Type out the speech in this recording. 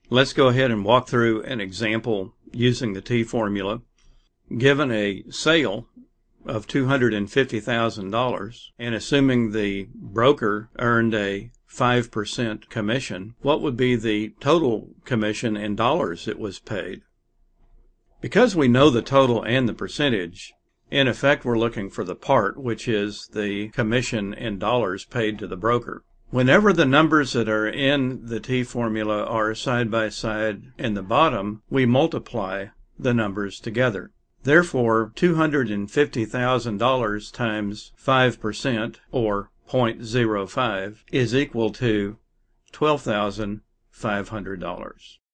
Let's go ahead and walk through an example using the T formula. Given a sale of $250,000 and assuming the broker earned a 5% commission, what would be the total commission in dollars it was paid? Because we know the total and the percentage, in effect we're looking for the part, which is the commission in dollars paid to the broker. Whenever the numbers that are in the T formula are side by side in the bottom, we multiply the numbers together. Therefore, $250,000 times 5%, or 0.05, is equal to $12,500.